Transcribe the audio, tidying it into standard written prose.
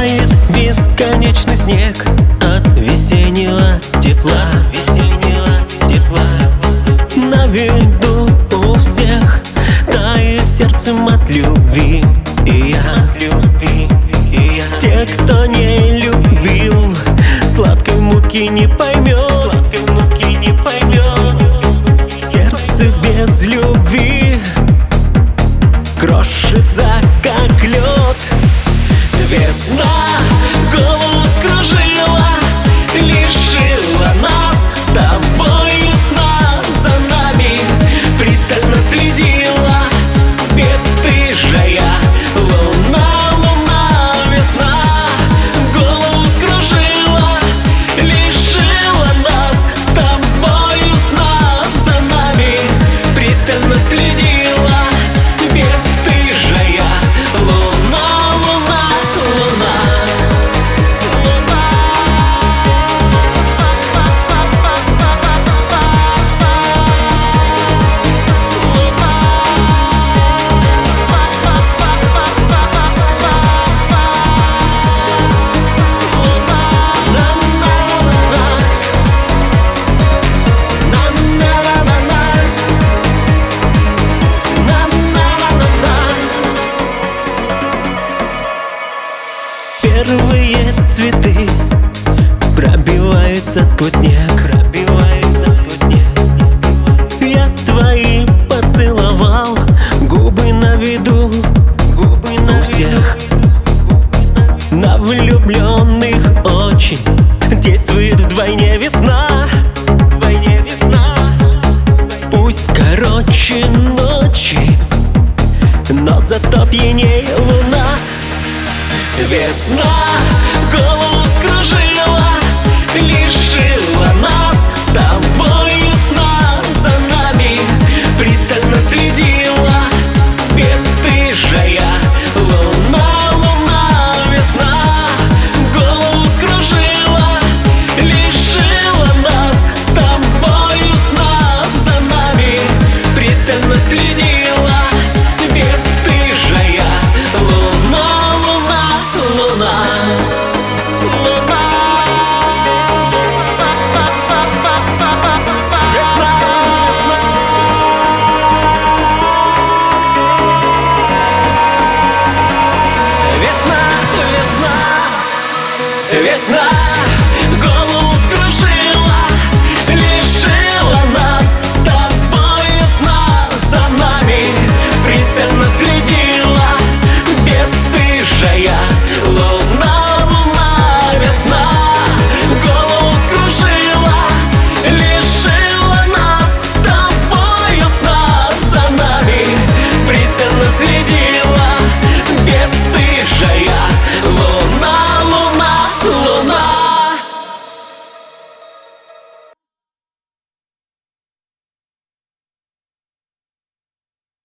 Тает бесконечный снег от весеннего тепла. На виду у всех таю сердцем от любви. И я, те, кто не любил, сладкой муки не поймет. Сердце без любви крошится, как лед. Весна голову скружила, лишила нас с тобою сна. За нами пристально следила бесстыжая луна. Весна голову скружила, лишила нас с тобою сна. За нами пристально следила бесстыжая луна. Первые цветы пробиваются сквозь снег. Я твои поцеловал, губы на виду у всех. На влюбленных очень действует вдвойне весна. Пусть короче ночи, но зато пьянее луна. Весна